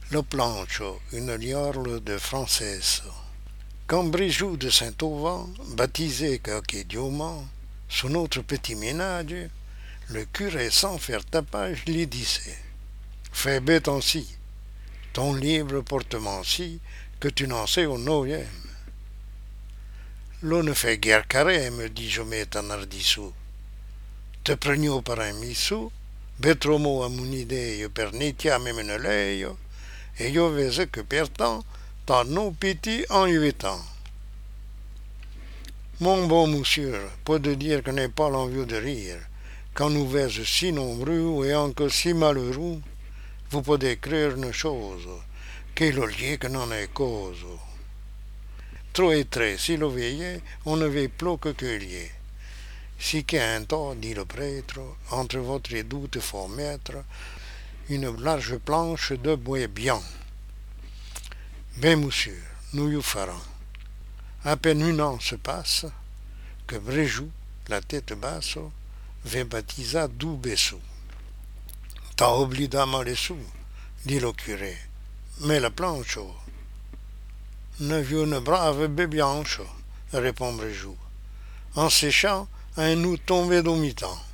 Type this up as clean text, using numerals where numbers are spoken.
Le plancho, une liorle de Française. Quand Bréjou de Saint-Auvent, baptisé Coquet Diomant, sous notre petit ménage, le curé sans faire tapage lui disait: Fais bête ainsi, ton livre porte-manci, que tu n'en sais au neuvième. L'on ne fait guère carré, me dit Jomet en ardissou. Te prenio par un missou, betromo a mon idée per nitia memeneleio, et io vese que pertant, tant non piti en 8 ans. Mon bon monsieur, pas de dire que n'est pas l'envie de rire, quand nous vêses si nombreux et encore si malheureux, vous pouvez créer une chose, que le lieu que n'en est cause. Trop et très, si le veillait, on ne veut plus que cueillir. Si qu'un temps, dit le prêtre, entre votre doute faut mettre une large planche de bois bien. Ben monsieur, nous y ferons. À peine 1 an se passe, que Bréjou, la tête basse, vint baptisa Doubessou. T'as oublié les sous, dit le curé, mais la planche, ne vieux une brave bébianche, répond Bréjou, en séchant un nous tombé au mi-temps.